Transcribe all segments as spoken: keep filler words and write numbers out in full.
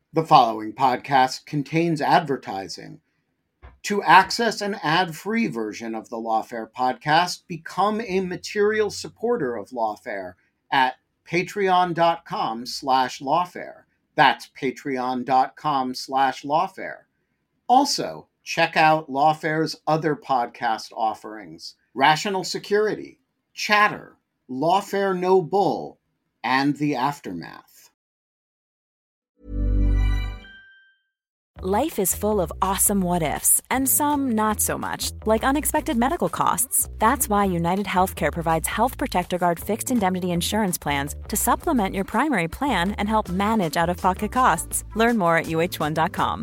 The following podcast contains advertising. To access an ad-free version of the Lawfare podcast, become a material supporter of Lawfare at patreon.com slash lawfare. That's patreon.com slash lawfare. Also, check out Lawfare's other podcast offerings: Rational Security, Chatter, Lawfare No Bull, and The Aftermath. Life is full of awesome what-ifs, and some not so much, like unexpected medical costs. That's why United Healthcare provides Health Protector Guard fixed indemnity insurance plans to supplement your primary plan and help manage out-of-pocket costs. Learn more at U H one dot com.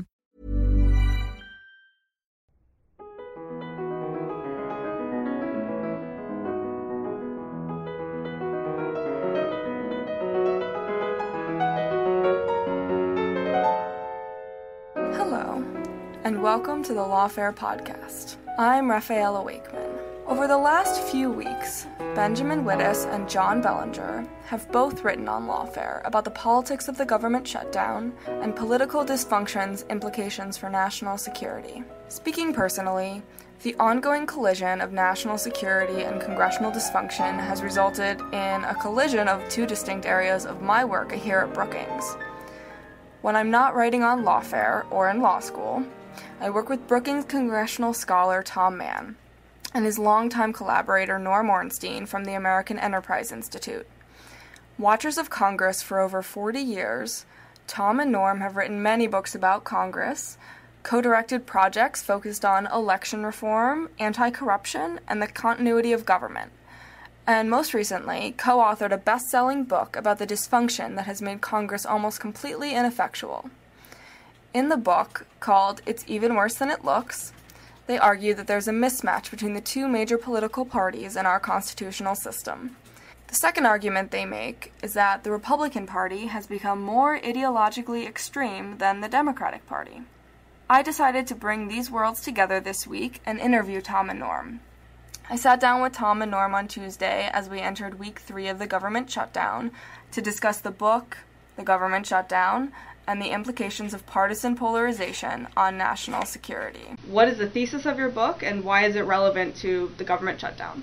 And welcome to the Lawfare podcast. I'm Rafaela Wakeman. Over the last few weeks, Benjamin Wittes and John Bellinger have both written on Lawfare about the politics of the government shutdown and political dysfunction's implications for national security. Speaking personally, the ongoing collision of national security and congressional dysfunction has resulted in a collision of two distinct areas of my work here at Brookings. When I'm not writing on Lawfare or in law school, I work with Brookings congressional scholar Tom Mann and his longtime collaborator Norm Ornstein from the American Enterprise Institute. Watchers of Congress for over forty years, Tom and Norm have written many books about Congress, co-directed projects focused on election reform, anti-corruption, and the continuity of government, and most recently co-authored a best-selling book about the dysfunction that has made Congress almost completely ineffectual. In the book, called It's Even Worse Than It Looks, they argue that there's a mismatch between the two major political parties in our constitutional system. The second argument they make is that the Republican Party has become more ideologically extreme than the Democratic Party. I decided to bring these worlds together this week and interview Tom and Norm. I sat down with Tom and Norm on Tuesday as we entered week three of the government shutdown to discuss the book, The Government Shutdown, and the implications of partisan polarization on national security. What is the thesis of your book, and why is it relevant to the government shutdown?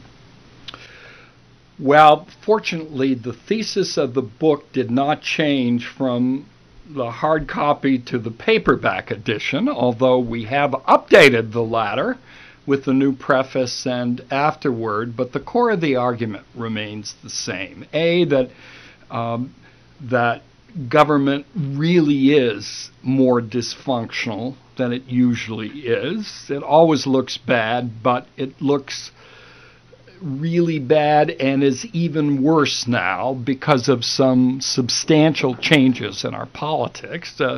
Well, fortunately, the thesis of the book did not change from the hard copy to the paperback edition, although we have updated the latter with the new preface and afterword, but the core of the argument remains the same. A, that um, that government really is more dysfunctional than it usually is. It always looks bad, but it looks really bad and is even worse now because of some substantial changes in our politics. Uh,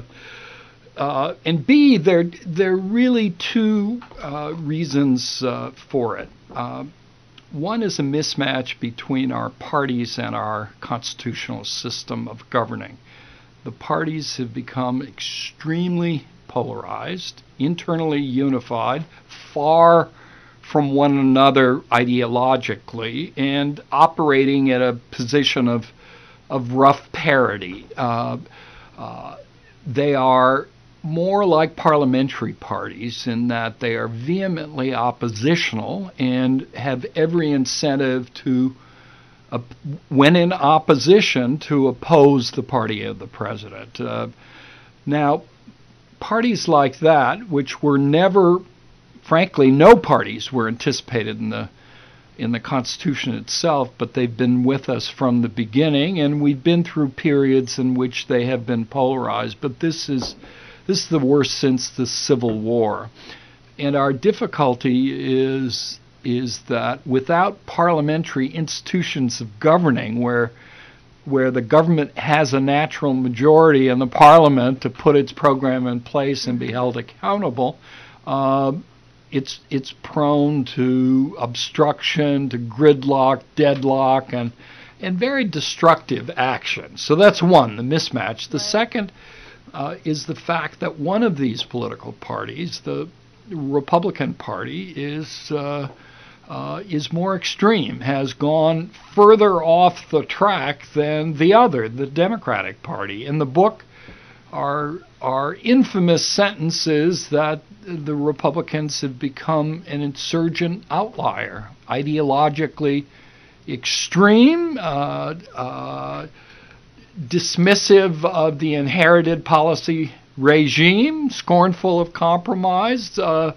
uh, and B, there, there are really two uh, reasons uh, for it. Uh, One is a mismatch between our parties and our constitutional system of governing. The parties have become extremely polarized, internally unified, far from one another ideologically, and operating at a position of of rough parity. Uh, uh, they are more like parliamentary parties in that they are vehemently oppositional and have every incentive to, uh, when in opposition, to oppose the party of the president. Uh, now, parties like that, which were never, frankly, no parties were anticipated in the in the Constitution itself, but they've been with us from the beginning, and we've been through periods in which they have been polarized. But this is This is the worst since the Civil War. And our difficulty is, is that without parliamentary institutions of governing, where, where the government has a natural majority in the parliament to put its program in place and be held accountable, uh, it's, it's prone to obstruction, to gridlock, deadlock, and, and very destructive action. So that's one, the mismatch. The second Uh, is the fact that one of these political parties, the Republican Party, is uh, uh, is more extreme, has gone further off the track than the other, the Democratic Party. In the book, are are infamous sentences that the Republicans have become an insurgent outlier, ideologically extreme, uh, uh, dismissive of the inherited policy regime, scornful of compromise, uh,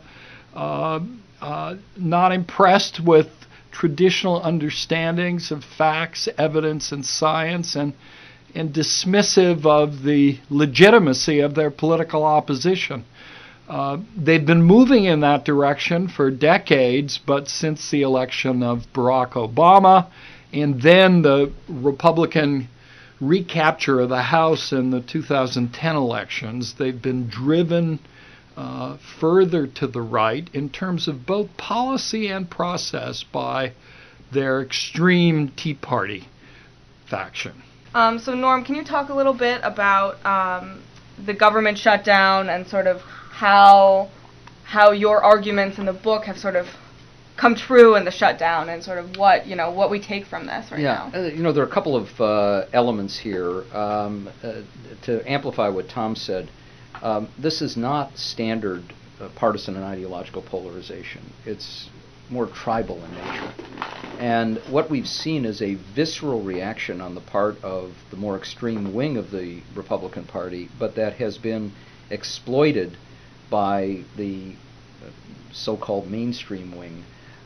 uh, uh, not impressed with traditional understandings of facts, evidence, and science, and and dismissive of the legitimacy of their political opposition. Uh, they've been moving in that direction for decades, but since the election of Barack Obama and then the Republican recapture of the House in the two thousand ten elections, they've been driven uh, further to the right in terms of both policy and process by their extreme Tea Party faction. Um, so, Norm, can you talk a little bit about um, the government shutdown and sort of how how your arguments in the book have sort of come true in the shutdown, and sort of what you know what we take from this right yeah. now? Uh, you know, there are a couple of uh, elements here um, uh, to amplify what Tom said. Um, this is not standard uh, partisan and ideological polarization. It's more tribal in nature. And what we've seen is a visceral reaction on the part of the more extreme wing of the Republican Party, but that has been exploited by the so-called mainstream wing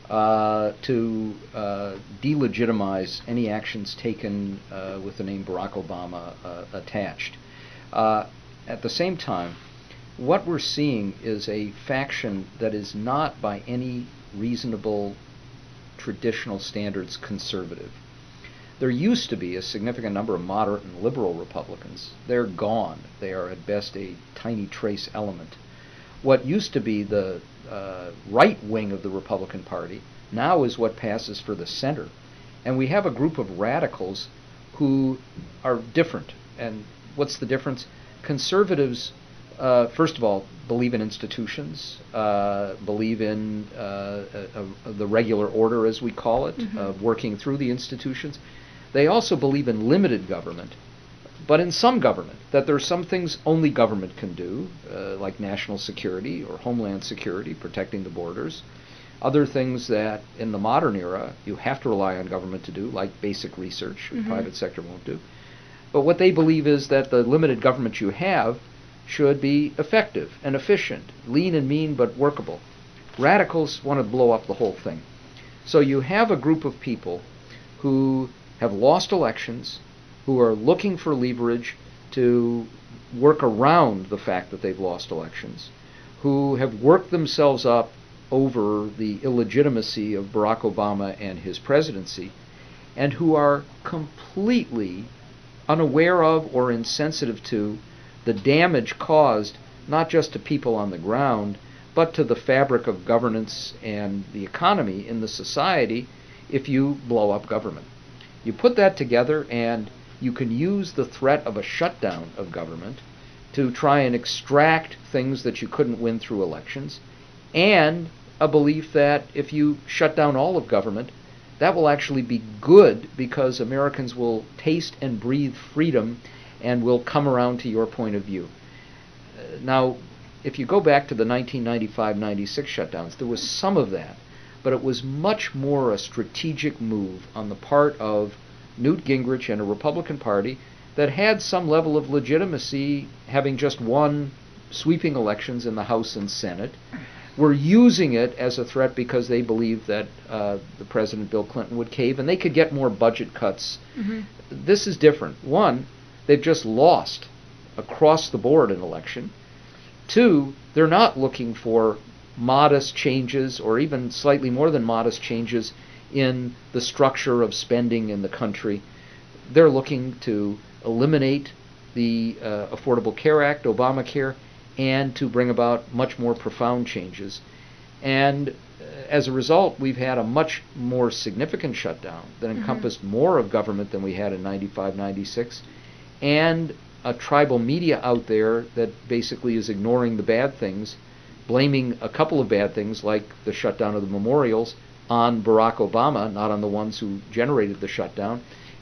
uh, to uh, delegitimize any actions taken uh, with the name Barack Obama uh, attached. Uh, at the same time, what we're seeing is a faction that is not by any reasonable traditional standards conservative. There used to be a significant number of moderate and liberal Republicans. They're gone. They are at best a tiny trace element. What used to be the uh, right wing of the Republican Party now is what passes for the center. And we have a group of radicals who are different. And what's the difference? Conservatives, uh, first of all, believe in institutions, uh, believe in uh, uh, uh, the regular order, as we call it, mm-hmm. uh, working through the institutions. They also believe in limited government, but in some government, that there are some things only government can do, uh, like national security or homeland security, protecting the borders. Other things that in the modern era you have to rely on government to do, like basic research, mm-hmm. the private sector won't do. But what they believe is that the limited government you have should be effective and efficient, lean and mean but workable. Radicals want to blow up the whole thing. So you have a group of people who have lost elections, who are looking for leverage to work around the fact that they've lost elections, who have worked themselves up over the illegitimacy of Barack Obama and his presidency, and who are completely unaware of or insensitive to the damage caused not just to people on the ground, but to the fabric of governance and the economy in the society if you blow up government. You put that together and you can use the threat of a shutdown of government to try and extract things that you couldn't win through elections, and a belief that if you shut down all of government, that will actually be good because Americans will taste and breathe freedom and will come around to your point of view. Uh, now, if you go back to the nineteen ninety-five ninety-six shutdowns, there was some of that, but it was much more a strategic move on the part of Newt Gingrich and a Republican Party that had some level of legitimacy, having just won sweeping elections in the House and Senate, were using it as a threat because they believed that uh, the President Bill Clinton would cave and they could get more budget cuts. Mm-hmm. This is different. One, they've just lost across the board an election. Two, they're not looking for modest changes or even slightly more than modest changes in the structure of spending in the country. They're looking to eliminate the uh, Affordable Care Act, Obamacare, and to bring about much more profound changes. And uh, as a result, we've had a much more significant shutdown that mm-hmm. encompassed more of government than we had in ninety-five ninety-six, and a tribal media out there that basically is ignoring the bad things, blaming a couple of bad things like the shutdown of the memorials on Barack Obama, not on the ones who generated the shutdown,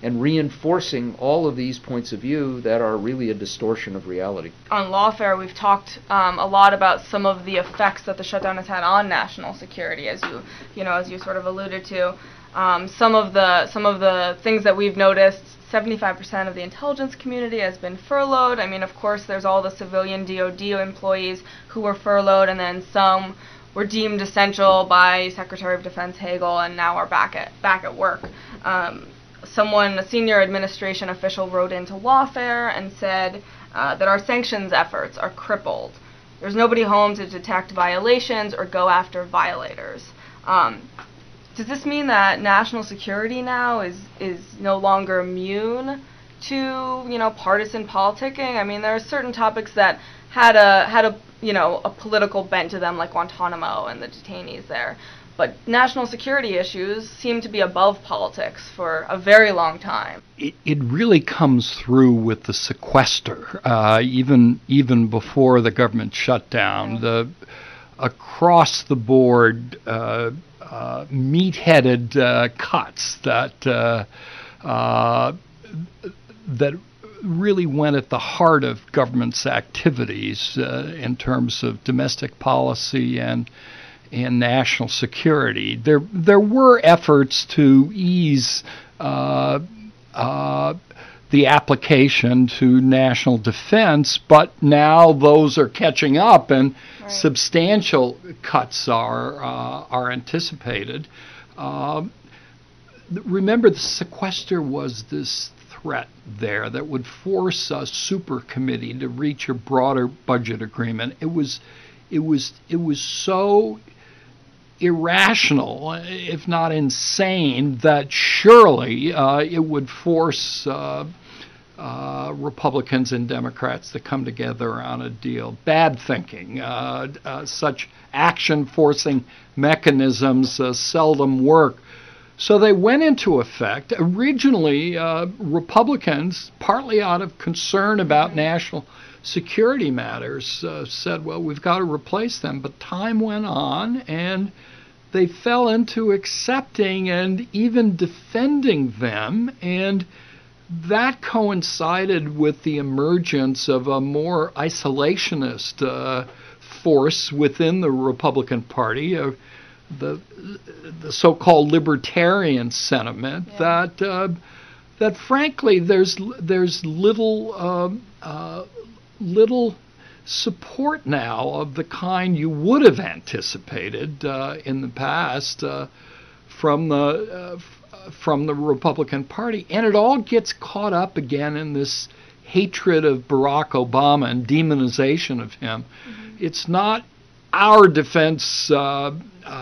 and reinforcing all of these points of view that are really a distortion of reality. On Lawfare, we've talked um, a lot about some of the effects that the shutdown has had on national security, as you, you know, as you sort of alluded to. Um, some of the some of the things that we've noticed. seventy-five percent of the intelligence community has been furloughed. I mean, of course, there's all the civilian D O D employees who were furloughed, and then some were deemed essential by Secretary of Defense Hagel and now are back at back at work. Um, someone, a senior administration official, wrote into Lawfare and said uh, that our sanctions efforts are crippled. There's nobody home to detect violations or go after violators. Um, Does this mean that national security now is, is no longer immune to, you know, partisan politicking? I mean, there are certain topics that had a had a you know a political bent to them, like Guantanamo and the detainees there. But national security issues seem to be above politics for a very long time. It, it really comes through with the sequester, uh, even even before the government shutdown. Yeah. The across the board. Uh, Uh, meat-headed uh, cuts that uh, uh, that really went at the heart of government's activities uh, in terms of domestic policy and and national security. There there were efforts to ease uh, uh, the application to national defense, but now those are catching up, and right. substantial cuts are uh, are anticipated. Uh, remember, the sequester was this threat there that would force a super committee to reach a broader budget agreement. It was, it was, it was so irrational, if not insane, that surely uh, it would force uh, uh, Republicans and Democrats to come together on a deal. Bad thinking. Uh, uh, such action-forcing mechanisms uh, seldom work. So they went into effect. Originally, uh, Republicans, partly out of concern about national security matters, uh, said, well, we've got to replace them. But time went on, and they fell into accepting and even defending them, and that coincided with the emergence of a more isolationist uh, force within the Republican Party, uh, the the so-called libertarian sentiment, yeah. that uh, that frankly there's there's little uh, uh, little support now of the kind you would have anticipated uh, in the past uh, from the uh, f- from the Republican Party, and it all gets caught up again in this hatred of Barack Obama and demonization of him. Mm-hmm. It's not our defense uh,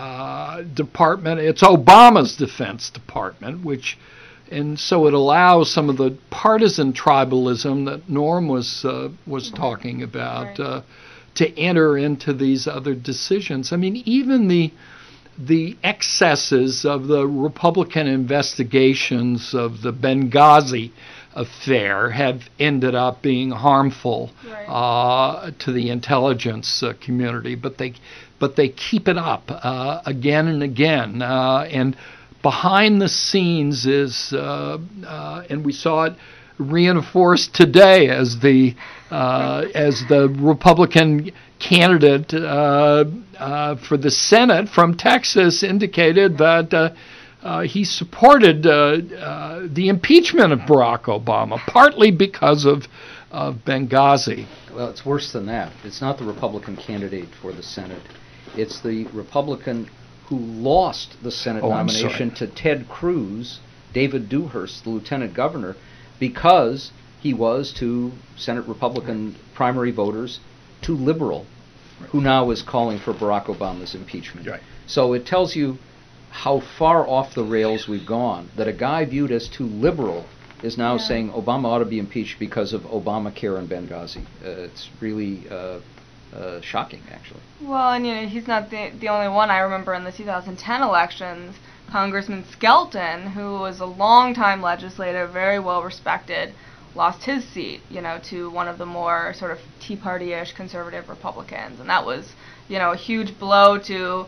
uh, department; it's Obama's defense department, which. And so it allows some of the partisan tribalism that Norm was uh, was talking about right. uh, to enter into these other decisions. I mean, even the the excesses of the Republican investigations of the Benghazi affair have ended up being harmful right. uh, to the intelligence uh, community, but they but they keep it up uh, again and again, uh, and. Behind the scenes is, uh, uh, and we saw it reinforced today as the uh, as the Republican candidate uh, uh, for the Senate from Texas indicated that uh, uh, he supported uh, uh, the impeachment of Barack Obama, partly because of of Benghazi. Well, it's worse than that. It's not the Republican candidate for the Senate. It's the Republican who lost the Senate oh, nomination to Ted Cruz, David Dewhurst, the lieutenant governor, because he was to Senate Republican primary voters too liberal, right. who now is calling for Barack Obama's impeachment. Right. So it tells you how far off the rails we've gone, that a guy viewed as too liberal is now yeah. saying Obama ought to be impeached because of Obamacare and Benghazi. Uh, it's really... Uh, Uh, shocking, actually. Well, and you know, he's not the the only one. I remember in the two thousand ten elections, Congressman Skelton, who was a longtime legislator, very well respected, lost his seat, you know, to one of the more sort of Tea Party-ish conservative Republicans, and that was, you know, a huge blow to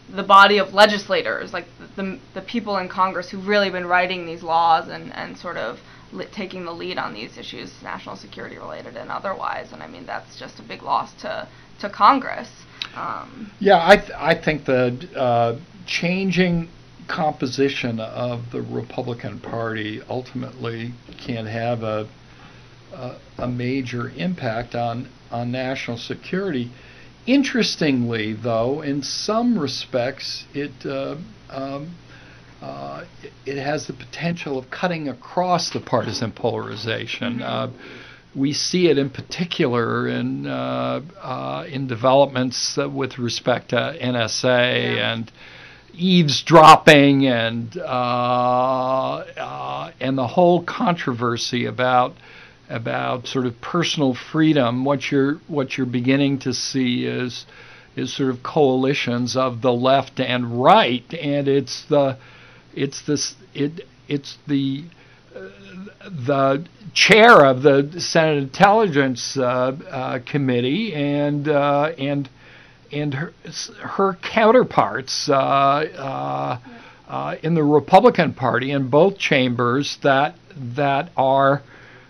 the body of legislators, like the the people in Congress who've really been writing these laws and, and sort of li- taking the lead on these issues, national security related and otherwise. And I mean, that's just a big loss to, to Congress. Um, yeah, I th- I think the uh, changing composition of the Republican Party ultimately can have a a, a major impact on, on national security. Interestingly, though, in some respects, it uh, um, uh, it has the potential of cutting across the partisan polarization. Mm-hmm. Uh, we see it in particular in uh, uh, in developments uh, with respect to N S A yeah. and eavesdropping and uh, uh, and the whole controversy about. about sort of personal freedom. What you're what you're beginning to see is is sort of coalitions of the left and right, and it's the it's this it it's the uh, the chair of the Senate Intelligence uh, uh, Committee and uh, and and her, her counterparts uh, uh, uh, in the Republican Party in both chambers that that are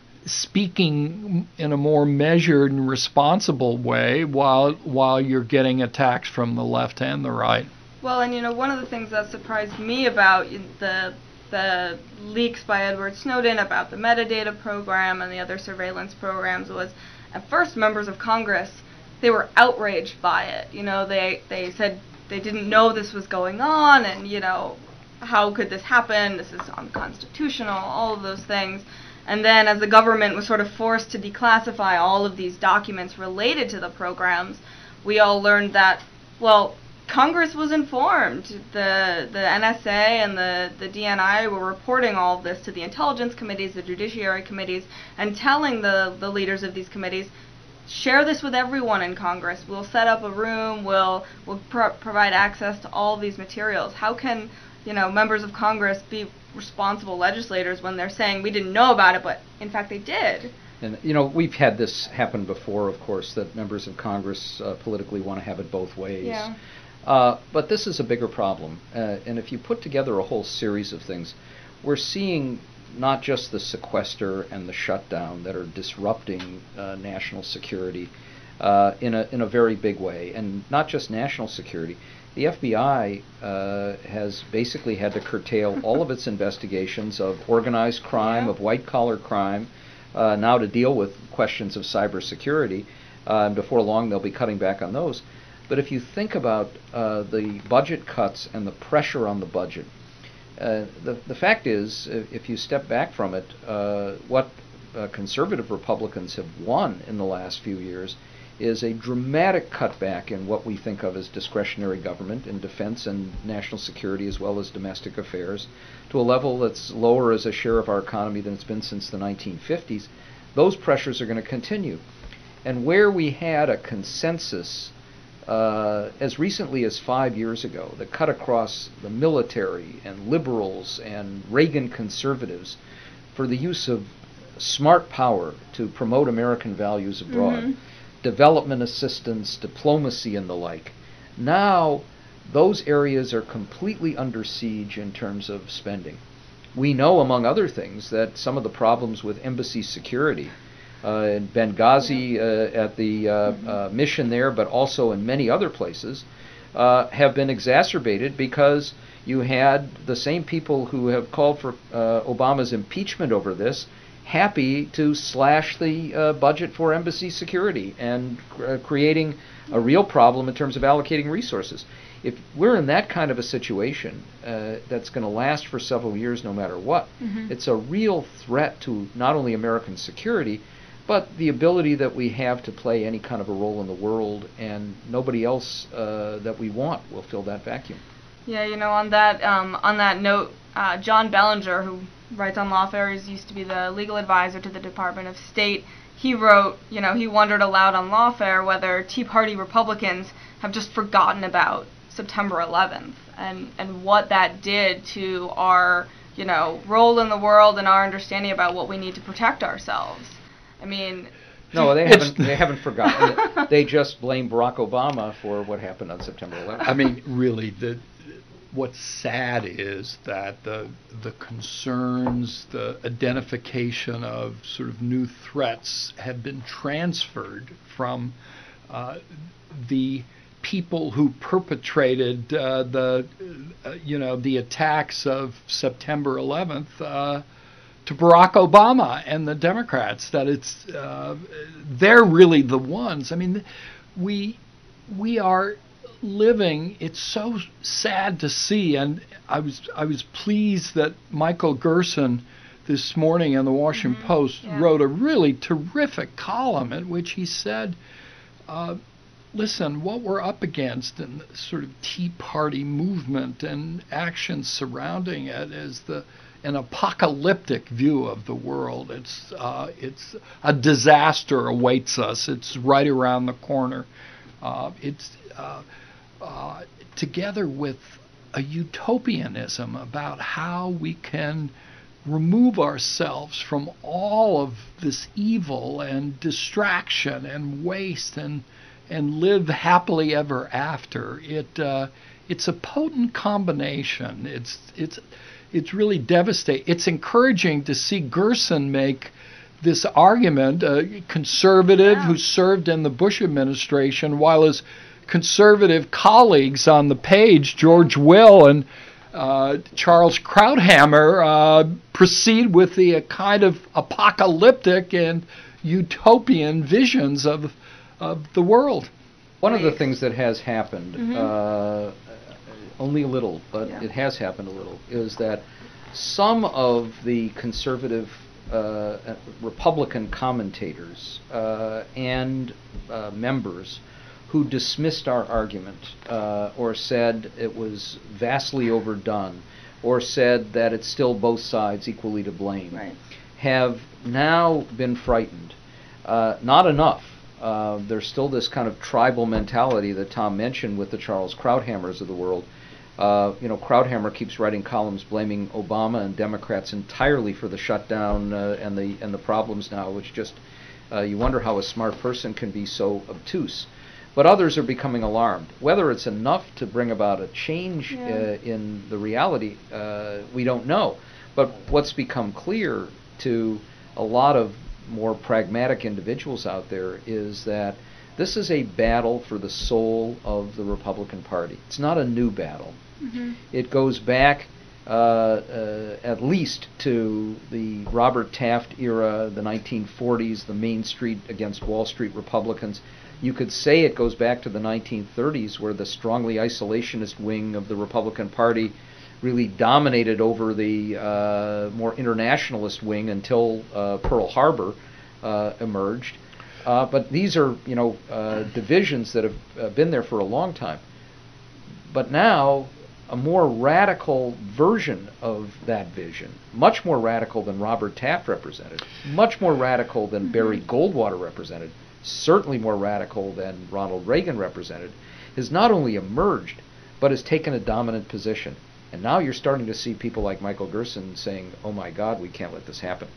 speaking in a more measured and responsible way while while you're getting attacks from the left and the right. Well, and you know, one of the things that surprised me about the the leaks by Edward Snowden about the metadata program and the other surveillance programs was, at first, members of Congress, they were outraged by it. You know, they they said they didn't know this was going on, and you know, how could this happen? This is unconstitutional. All of those things. And then as the government was sort of forced to declassify all of these documents related to the programs, we all learned that, well, Congress was informed. The the N S A and the, the D N I were reporting all of this to the intelligence committees, the judiciary committees, and telling the, the leaders of these committees, share this with everyone in Congress. We'll set up a room. We'll, we'll pro- provide access to all of these materials. How can, you know, members of Congress be responsible legislators when they're saying we didn't know about it, but in fact they did? And, you know, we've had this happen before, of course, that members of Congress uh, politically want to have it both ways. Yeah. Uh, but this is a bigger problem. Uh, and if you put together a whole series of things, we're seeing not just the sequester and the shutdown that are disrupting uh, national security uh, in a in a very big way, and not just national security. The F B I uh, has basically had to curtail all of its investigations of organized crime, yeah. of white-collar crime, uh, now to deal with questions of cybersecurity. Uh, and before long, they'll be cutting back on those. But if you think about uh, the budget cuts and the pressure on the budget, uh, the, the fact is, if you step back from it, uh, what uh, conservative Republicans have won in the last few years is a dramatic cutback in what we think of as discretionary government in defense and national security as well as domestic affairs to a level that's lower as a share of our economy than it's been since the nineteen fifties. Those pressures are going to continue. And where we had a consensus uh, as recently as five years ago that cut across the military and liberals and Reagan conservatives for the use of smart power to promote American values abroad, mm-hmm. development assistance, diplomacy, and the like. Now, those areas are completely under siege in terms of spending. We know, among other things, that some of the problems with embassy security uh, in Benghazi, uh, at the uh, mm-hmm. uh, mission there, but also in many other places, uh, have been exacerbated because you had the same people who have called for uh, Obama's impeachment over this happy to slash the uh, budget for embassy security and uh, creating a real problem in terms of allocating resources. If we're in that kind of a situation uh, that's going to last for several years no matter what, mm-hmm. it's a real threat to not only American security, but the ability that we have to play any kind of a role in the world, and nobody else uh, that we want will fill that vacuum. Yeah, you know, on that um, on that note, uh, John Bellinger, who writes on Lawfare, used to be the legal advisor to the Department of State. He wrote, you know, he wondered aloud on Lawfare whether Tea Party Republicans have just forgotten about September eleventh and, and what that did to our, you know, role in the world and our understanding about what we need to protect ourselves. I mean... No, they haven't. They haven't forgotten. They just blame Barack Obama for what happened on September eleventh. I mean, really, the what's sad is that the the concerns, the identification of sort of new threats have been transferred from uh, the people who perpetrated uh, the uh, you know the attacks of September eleventh uh, to Barack Obama and the Democrats. That it's uh, they're really the ones. I mean, we we are living. It's so sad to see, and I was I was pleased that Michael Gerson this morning in the Washington mm-hmm. Post yeah. wrote a really terrific column in which he said, uh, listen, what we're up against in the sort of Tea Party movement and actions surrounding it is the an apocalyptic view of the world. It's uh, it's a disaster awaits us. It's right around the corner. Uh, it's uh, uh, together with a utopianism about how we can remove ourselves from all of this evil and distraction and waste and and live happily ever after. It uh, it's a potent combination. It's it's it's really devastating. It's encouraging to see Gerson make this argument, a conservative yeah. who served in the Bush administration, while his conservative colleagues on the page, George Will and uh, Charles Krauthammer, uh, proceed with the uh, kind of apocalyptic and utopian visions of of the world. One of the things that has happened, mm-hmm. uh, only a little, but yeah. it has happened a little, is that some of the conservative uh, Republican commentators uh, and uh, members who dismissed our argument uh, or said it was vastly overdone or said that it's still both sides equally to blame right. have now been frightened. Uh, not enough. Uh, there's still this kind of tribal mentality that Tom mentioned with the Charles Krauthammers of the world. Uh, you know, Krauthammer keeps writing columns blaming Obama and Democrats entirely for the shutdown uh, and the and the problems now, which just uh, you wonder how a smart person can be so obtuse. But others are becoming alarmed. Whether it's enough to bring about a change yeah. uh, in the reality, uh, we don't know. But what's become clear to a lot of more pragmatic individuals out there is that this is a battle for the soul of the Republican Party. It's not a new battle. Mm-hmm. It goes back uh, uh, at least to the Robert Taft era, the nineteen forties, the Main Street against Wall Street Republicans. You could say it goes back to the nineteen thirties, where the strongly isolationist wing of the Republican Party really dominated over the uh, more internationalist wing until uh, Pearl Harbor uh, emerged. Uh, but these are, you know, uh, divisions that have uh, been there for a long time. But now, a more radical version of that vision, much more radical than Robert Taft represented, much more radical than mm-hmm. Barry Goldwater represented, certainly more radical than Ronald Reagan represented, has not only emerged, but has taken a dominant position. And now you're starting to see people like Michael Gerson saying, oh my God, we can't let this happen.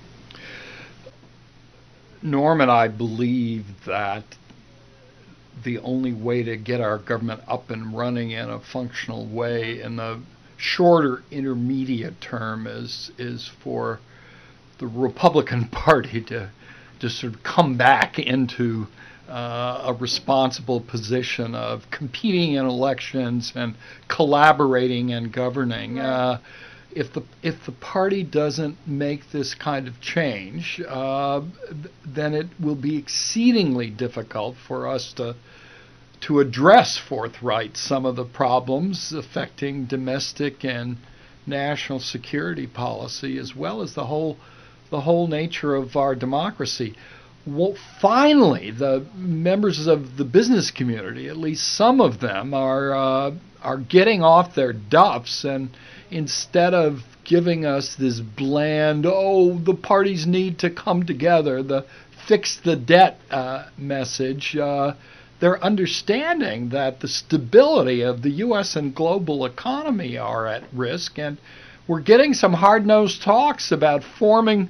Norm and I believe that the only way to get our government up and running in a functional way in the shorter intermediate term is is for the Republican Party to to sort of come back into uh, a responsible position of competing in elections and collaborating and governing. Right. Uh, if the if the party doesn't make this kind of change, uh, then it will be exceedingly difficult for us to to address forthright some of the problems affecting domestic and national security policy, as well as the whole the whole nature of our democracy. Well, finally, the members of the business community, at least some of them, are uh, are getting off their duffs, and instead of giving us this bland, oh, the parties need to come together, the fix the debt uh, message, uh, they're understanding that the stability of the U S and global economy are at risk, and we're getting some hard-nosed talks about forming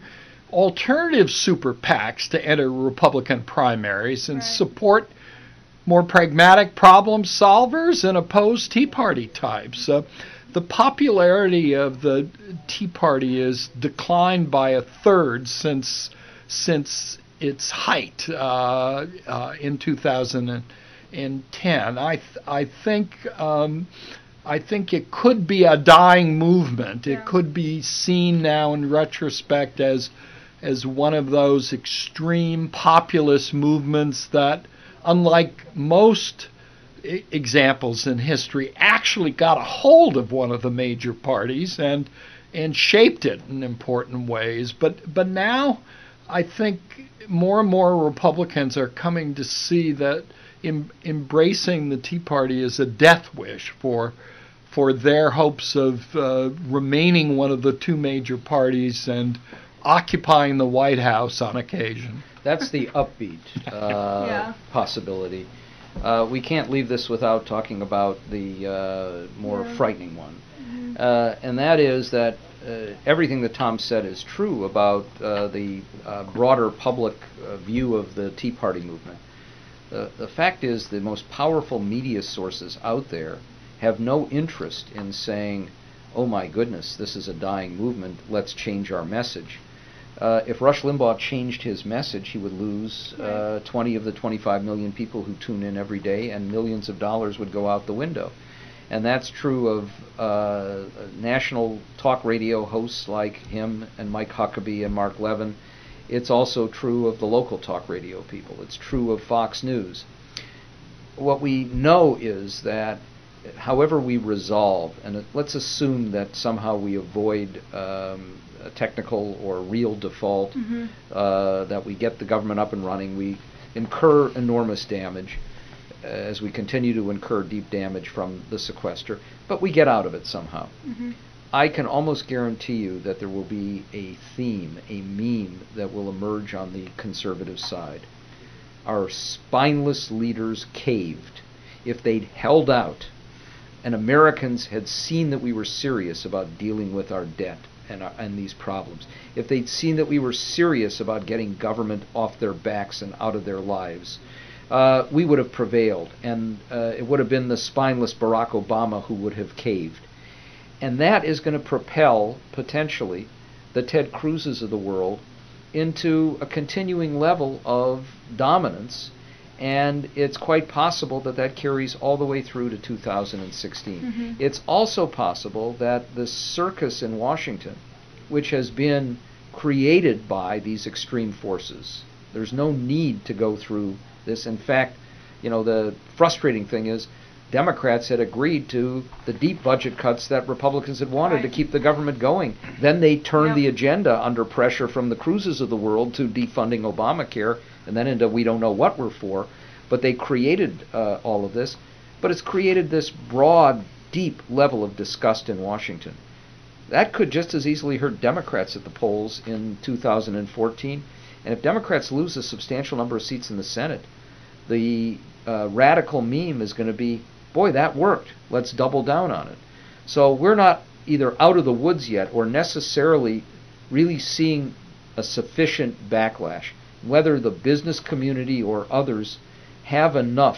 alternative super PACs to enter Republican primaries and Right. support more pragmatic problem solvers and oppose Tea Party types. Uh, the popularity of the Tea Party has declined by a third since since its height uh, uh, in two thousand ten. I th- I think um, I think it could be a dying movement. Yeah. It could be seen now in retrospect as as one of those extreme populist movements that, unlike most I- examples in history, actually got a hold of one of the major parties and and shaped it in important ways. But but now I think more and more Republicans are coming to see that em- embracing the Tea Party is a death wish for for their hopes of uh, remaining one of the two major parties and occupying the White House on occasion. That's the upbeat uh, Yeah. possibility. Uh, we can't leave this without talking about the uh, more Yeah. frightening one. Uh, and that is that uh, everything that Tom said is true about uh, the uh, broader public uh, view of the Tea Party movement. The, the fact is the most powerful media sources out there have no interest in saying, oh my goodness, this is a dying movement, let's change our message. Uh, if Rush Limbaugh changed his message, he would lose uh, twenty of the twenty-five million people who tune in every day, and millions of dollars would go out the window. And that's true of uh, national talk radio hosts like him and Mike Huckabee and Mark Levin. It's also true of the local talk radio people. It's true of Fox News. What we know is that however we resolve, and it, let's assume that somehow we avoid um, a technical or real default, Mm-hmm. uh, that we get the government up and running, we incur enormous damage uh, as we continue to incur deep damage from the sequester, but we get out of it somehow. Mm-hmm. I can almost guarantee you that there will be a theme, a meme that will emerge on the conservative side. Our spineless leaders caved. If they'd held out and Americans had seen that we were serious about dealing with our debt and, our, and these problems, if they'd seen that we were serious about getting government off their backs and out of their lives, uh, we would have prevailed, and uh, it would have been the spineless Barack Obama who would have caved. And that is going to propel, potentially, the Ted Cruzes of the world into a continuing level of dominance, and it's quite possible that that carries all the way through to two thousand sixteen. Mm-hmm. It's also possible that the circus in Washington, which has been created by these extreme forces, there's no need to go through this. In fact, you know, the frustrating thing is Democrats had agreed to the deep budget cuts that Republicans had wanted Right. to keep the government going. Then they turned Yep. the agenda under pressure from the Cruzes of the world to defunding Obamacare, and then into we don't know what we're for. But they created uh, all of this. But it's created this broad, deep level of disgust in Washington. That could just as easily hurt Democrats at the polls in two thousand fourteen. And if Democrats lose a substantial number of seats in the Senate, the uh, radical meme is going to be, boy, that worked. Let's double down on it. So we're not either out of the woods yet or necessarily really seeing a sufficient backlash. Whether the business community or others have enough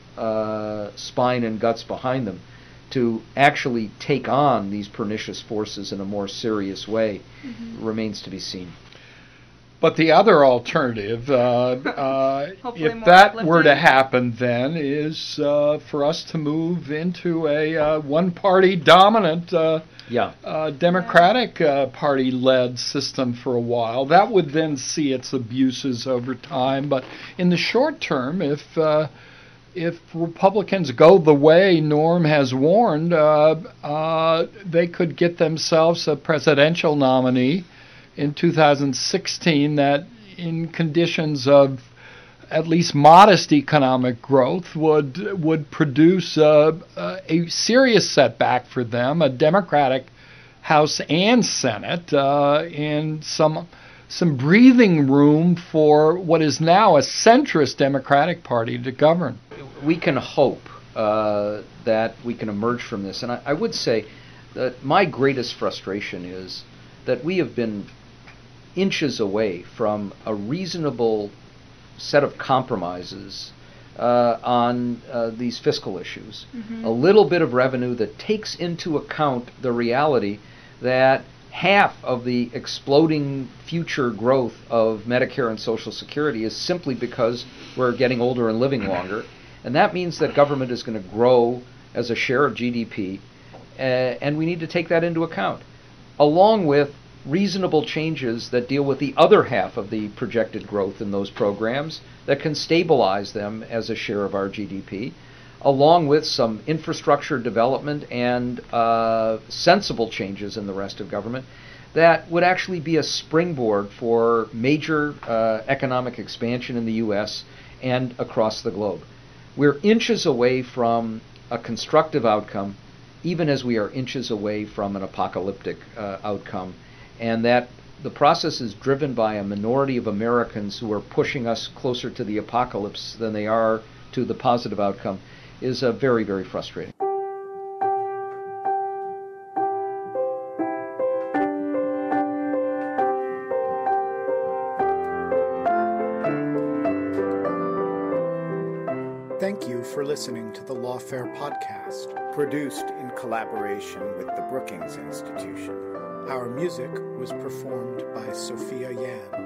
uh, spine and guts behind them to actually take on these pernicious forces in a more serious way Mm-hmm. remains to be seen. But the other alternative, uh, uh, Hopefully if more that were to uplifting. happen, then is uh, for us to move into a uh, one-party dominant uh, Yeah. uh, Democratic uh, Party-led system for a while. That would then see its abuses over time. But in the short term, if uh, if Republicans go the way Norm has warned, uh, uh, they could get themselves a presidential nominee in two thousand sixteen that, in conditions of at least modest economic growth, would would produce uh, uh, a serious setback for them, a Democratic House and Senate, uh, and some some breathing room for what is now a centrist Democratic Party to govern. We can hope uh, that we can emerge from this. And I, I would say that my greatest frustration is that we have been inches away from a reasonable set of compromises uh, on uh, these fiscal issues. Mm-hmm. A little bit of revenue that takes into account the reality that half of the exploding future growth of Medicare and Social Security is simply because we're getting older and living longer. And that means that government is going to grow as a share of G D P, uh, and we need to take that into account, along with reasonable changes that deal with the other half of the projected growth in those programs that can stabilize them as a share of our G D P, along with some infrastructure development and uh, sensible changes in the rest of government that would actually be a springboard for major uh, economic expansion in the U S and across the globe. We're inches away from a constructive outcome, even as we are inches away from an apocalyptic uh, outcome, and that the process is driven by a minority of Americans who are pushing us closer to the apocalypse than they are to the positive outcome is uh, very, very frustrating. Thank you for listening to the Lawfare Podcast, produced in collaboration with the Brookings Institution. Our music was performed by Sophia Yan.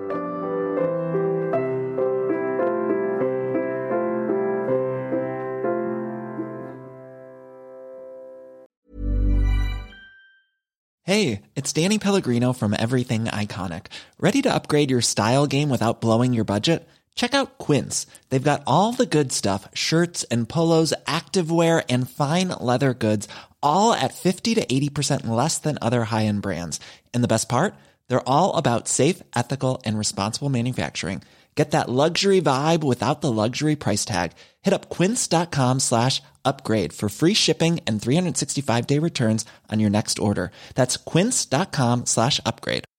Hey, it's Danny Pellegrino from Everything Iconic. Ready to upgrade your style game without blowing your budget? Check out Quince. They've got all the good stuff, shirts and polos, activewear, and fine leather goods, all at fifty to eighty percent less than other high-end brands. And the best part? They're all about safe, ethical, and responsible manufacturing. Get that luxury vibe without the luxury price tag. Hit up quince.com slash upgrade for free shipping and three sixty-five day returns on your next order. That's quince.com slash upgrade.